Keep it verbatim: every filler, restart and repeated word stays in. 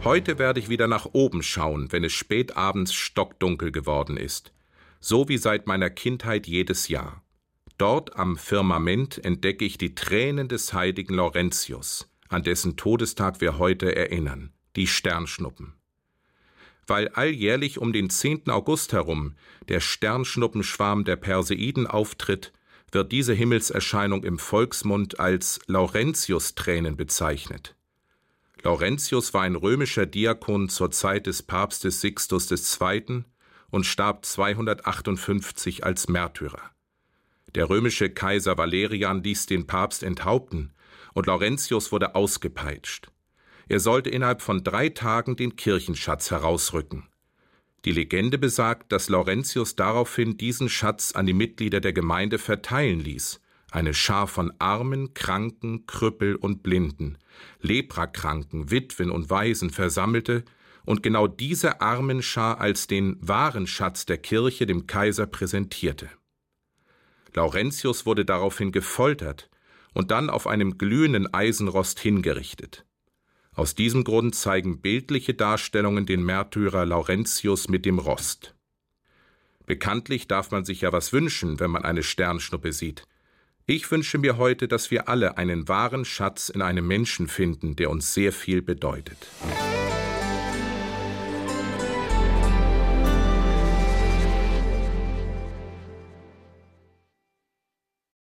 Heute werde ich wieder nach oben schauen, wenn es spät abends stockdunkel geworden ist, so wie seit meiner Kindheit jedes Jahr. Dort am Firmament entdecke ich die Tränen des heiligen Laurentius, an dessen Todestag wir heute erinnern, die Sternschnuppen. Weil alljährlich um den zehnten August herum der Sternschnuppenschwarm der Perseiden auftritt, wird diese Himmelserscheinung im Volksmund als Laurentius-Tränen bezeichnet. Laurentius war ein römischer Diakon zur Zeit des Papstes Sixtus der Zweite. und starb zweihundertachtundfünfzig als Märtyrer. Der römische Kaiser Valerian ließ den Papst enthaupten und Laurentius wurde ausgepeitscht. Er sollte innerhalb von drei Tagen den Kirchenschatz herausrücken. Die Legende besagt, dass Laurentius daraufhin diesen Schatz an die Mitglieder der Gemeinde verteilen ließ, eine Schar von Armen, Kranken, Krüppel und Blinden, Leprakranken, Witwen und Waisen versammelte und genau diese Armenschar als den wahren Schatz der Kirche dem Kaiser präsentierte. Laurentius wurde daraufhin gefoltert und dann auf einem glühenden Eisenrost hingerichtet. Aus diesem Grund zeigen bildliche Darstellungen den Märtyrer Laurentius mit dem Rost. Bekanntlich darf man sich ja was wünschen, wenn man eine Sternschnuppe sieht. Ich wünsche mir heute, dass wir alle einen wahren Schatz in einem Menschen finden, der uns sehr viel bedeutet.